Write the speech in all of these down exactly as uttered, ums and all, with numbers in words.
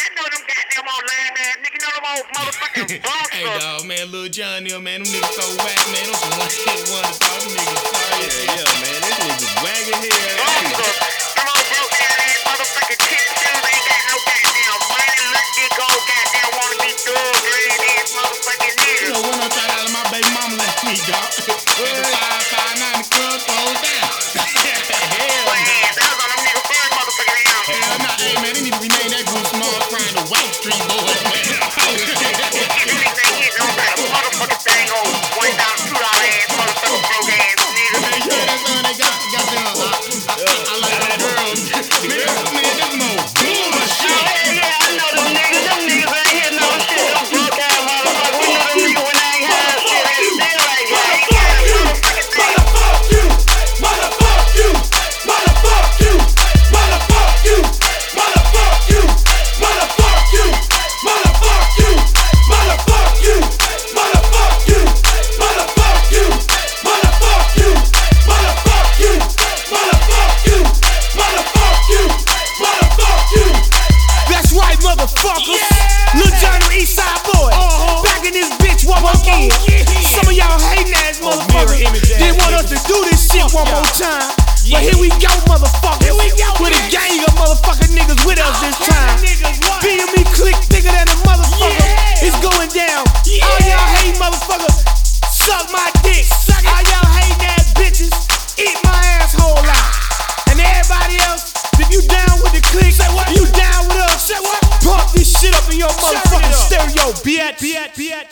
know them goddamn old lame ass niggas. You know them old motherfucking bunkers. Hey, dog, man, Lil Jon them, man, them niggas so whack, man. Them some one-hit wonders, dog. Them niggas sorry. Yeah, yeah, man, this nigga's wagging here. Bunkers. Them old broke down ass motherfucking tennis shoes ain't got no goddamn money. Look, they go goddamn wanna be thug green ass motherfucking niggas. You know, one hundred dollars my baby mama left me, dog. At the five five nine, the club closed down. Hell Boy, ass, that was on them niggas first motherfucking down. Hell nah, hey, man, they need to rename that group Small Frying the White Street Boys, man. Them niggas ain't hitting on that motherfucking thing on one dollar, two dollar ass motherfucking broke ass niggas. Man, you hear that son? They got, got them, uh, I, I, I like them girls. Man, man, this no boomer Oh, shit. yeah, yeah, I know them niggas. Them niggas ain't hitting on shit. Them broke ass motherfuckers. We know them niggas when they ain't had shit. They still like that. Ain't got a motherfucking thing. Motherfuck you, motherfuck you, motherfuck you, motherfuck you, motherfuck you, motherfuck you, motherfuck you, motherfuck you, motherfuck you, motherfuck you, motherfuck you, motherfuck you, motherfuck you, motherfuck you. That's right, motherfuckers. Lil Jon, Eastside boy, back in this bitch one more again. Some of y'all hating ass motherfuckers didn't want us to do this shit one more time. But here we go, motherfuckers. With a gang of motherfucking niggas with us this time. B M E click bigger than a motherfucker. It's going down. All y'all hating motherfuckers, suck my dick. All y'all hating ass bitches, eat my asshole out. And everybody else, if you down with the click, you down with us. Pump this shit up in your motherfucking stereo, bitch.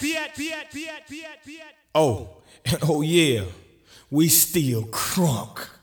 Oh, oh yeah, we still crunk.